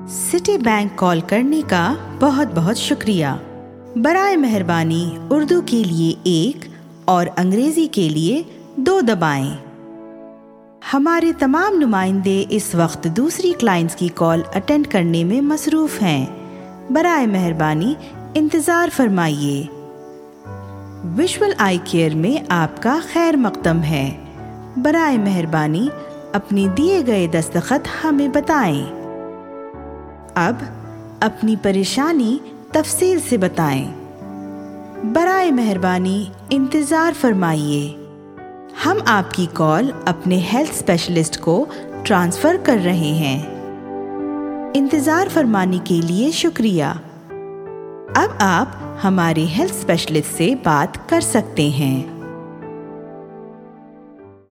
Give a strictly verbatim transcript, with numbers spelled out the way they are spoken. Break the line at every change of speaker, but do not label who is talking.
City bank call करने का बहुत बहुत शुक्रिया। बराए मेहरबानी उर्दू के लिए एक और अंग्रेजी के लिए दो दबाएं। हमारे तमाम नुमाइंदे इस वक्त दूसरी क्लाइंट्स की कॉल अटेंड करने में मसरूफ़ हैं। बराए मेहरबानी इंतज़ार फरमाइए। विजुअल आई केयर में आपका खैर मकदम है। बराए मेहरबानी अपने दिए गए दस्तखत हमें बताएं। अब अपनी परेशानी तफसील से बताएं। बराए मेहरबानी इंतज़ार फरमाइए। हम आपकी कॉल अपने हेल्थ स्पेशलिस्ट को ट्रांसफ़र कर रहे हैं। इंतज़ार फरमाने के लिए शुक्रिया। अब आप हमारे हेल्थ स्पेशलिस्ट से बात कर सकते हैं।